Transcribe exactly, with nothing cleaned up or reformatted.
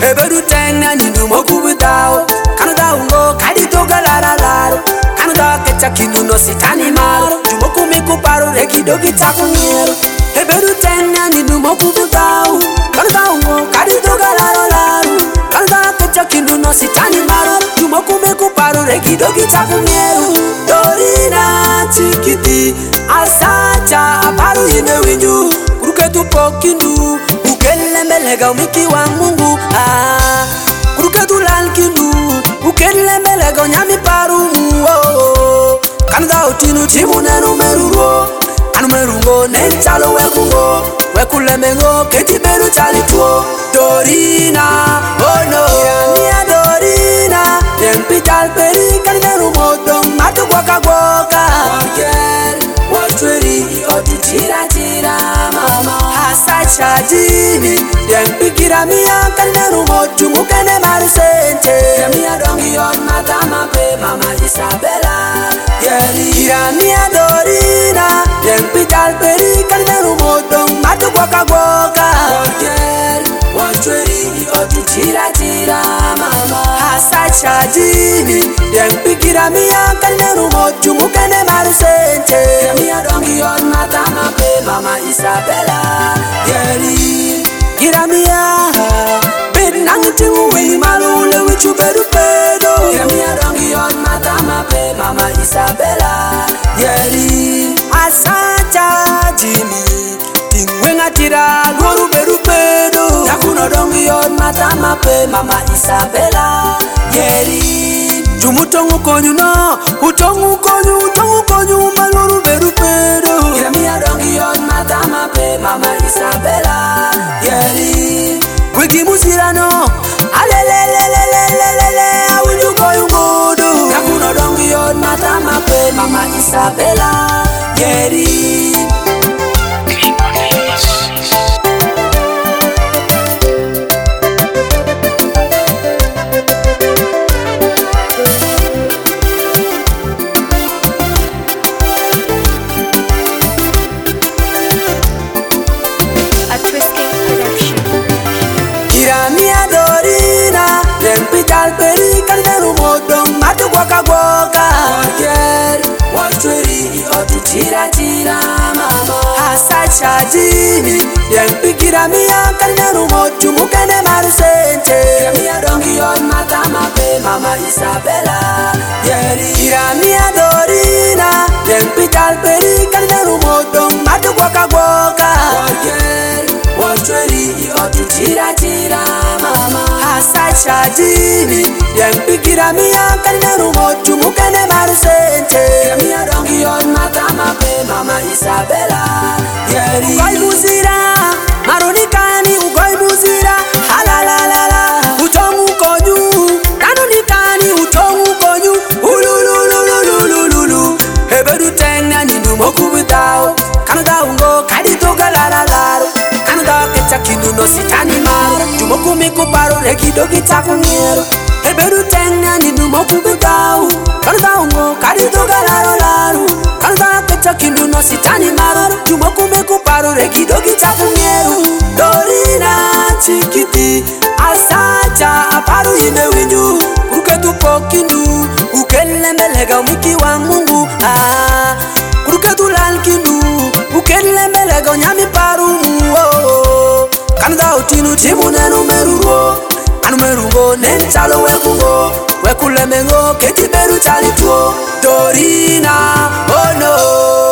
Ebedu tena nindu mokubitao Kanuda ungo kadito galaralaro Kanuda kecha kinuno sitani maro Jumokumi kuparo rekidogi takunyero Ebedu tena nindu mokubitao Kanuda ungo kadito galaralaro Kanuda kecha kinuno sitani maro Jumokumi kuparo rekidogi takunyero Dorina chikiti asacha aparu hine winyu Kuruketu pokindu Ukele melega umiki wa Mungu ah Kuruketu lalkindu Ukele melega unyami parumu oh Kanuda utinu timu nenu meruro Anu merungo nenchalo wekungo Wekule mengo keti beru chalituo Dorina oh no Mia Dorina Tempital peri kanimeru modong Matu gwaka gwaka Warger Watweri otu tira tira mama Hasacha jini Dempikira miya kanimeru modu Mukene marisente Mia dongi on matama pe mama Isabella Yeri Kira mia Dorina Tempital peri kanimeru modong Matu gwaka gwaka Warger Watweri otu tira tira mama Hasacha jini Dempikira miya kanimeru modu Mukene marisente Mia dongi on matama pe mama Isabella Yeri Kira miya Ben nangitingu wi malule wichu bedu pedo Kira miya dongi on matama pe mama Isabella Yeri Asacha jini Tingwenga tira Goru bedu pedo Nakuno dongi on matama pe mama Isabella Yeri Tumutongu konyu no Utongu konyu Utongu konyu Maloru bedu pedo Kira miya dongi on matama pe mama Isabella Yeri Wiki musirano Alelelelelelelele Awinju koyu modu Nakuno dongi on matama pe mama Isabella Yeri Peri kanimeru modong matu gwaka gwaka Warger Watweri otu tira tira mama Hasacha jini Dempikira miya kanimeru modu Mukene marisente Kira miya dongi on matama pe mama Isabella Yeri Kira miya Dorina Dempital peri kanimeru modong matu gwaka gwaka Warger Watweri otu tira tira mama Hasacha jini Dempikira miya kanimeru modu Mukene marisente Kira miya dongi on matama pe mama Isabella Yeri Ugoi muzira Maronikani ugoi muzira Halalalala Utongu konyu Nanunikani utongu konyu Ulululululululu Ebedu tena nindu mokubitao Kanuda ungo kadito galaralaro Kanuda kecha kinuno sitani maro Jumokumi kuparo rekidogi takunyero Ebedu tena nindu mokubitao Kanuda ungo kadito galaralaro Kanuda kecha kinuno sitani maro Jumokumi kuparo rekidogi takunyero Dorina chikiti Asacha aparu hine winyu Kuruketu pokindu Ukele melega umiki wa Mungu ah Kuruketu lalkindu Ukele melega unyami parumu oh Kanuda utinu timu nenu meruro Anu merungo nenchalo wekungo Wekule mengo keti beru chalituo Dorina oh no